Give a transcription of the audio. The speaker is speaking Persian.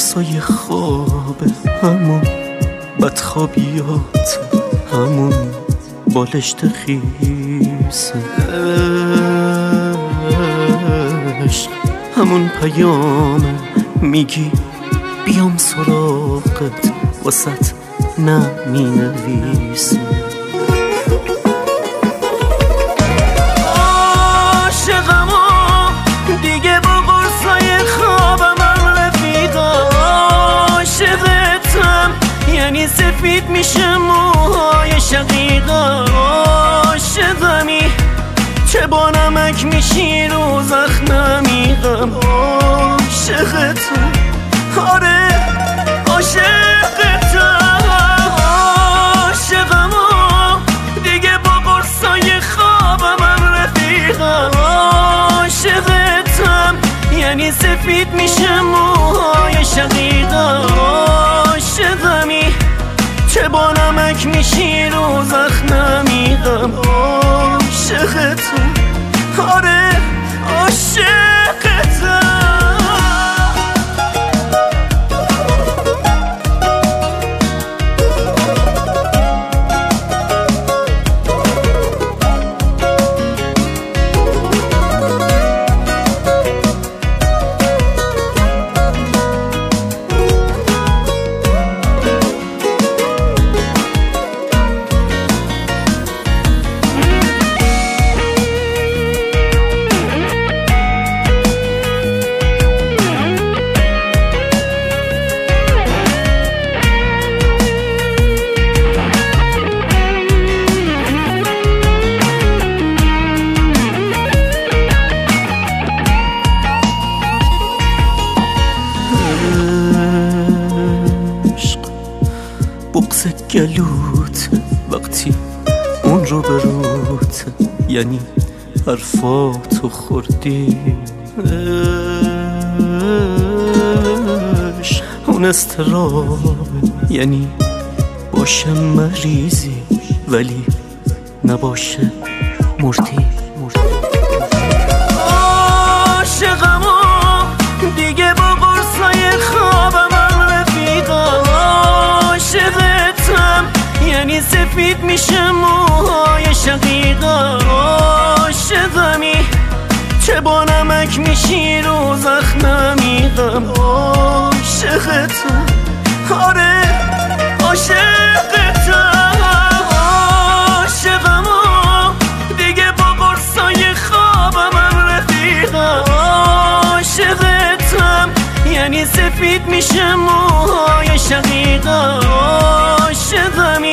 قرصای خواب، همون بدخوابیات، همون بالشت خیس عشق، همون پیام میگی بیام سراغت، واسط نمی نویسه. عاشقمو دیگه با قرصای خوابم رفیق، عاشقتم یعنی سفید میشه موهای شقیقا، عاشقمی چه با نمک میشی رو زخممی غم، عاشقتم آره عاشقتم، عاشقمو دیگه با قرصای خوابم رفیقم، عاشقتم یعنی سفید میشه موهای شقیقا، عاشقمی چه با نمک میشی رو زخممی غم، عاشقتم آره عاشقتم. بغض گلوت وقتی اون رو بروت، یعنی حرفاتو خوردی، اون استراب یعنی باشه مریضی ولی نباشه مردی. عاشقمو دیگه با قرصای خوابم رفیقم، عاشقتم یعنی سفید میشه موهای شقیقا، عاشقمی چه با نمک میشی رو زخممی غم، عاشقتم آره عاشقتم، عاشقمو دیگه با قرصای خوابم رفیقم، عاشقتم یعنی سفید میشه موهای شقیقا، عاشقمی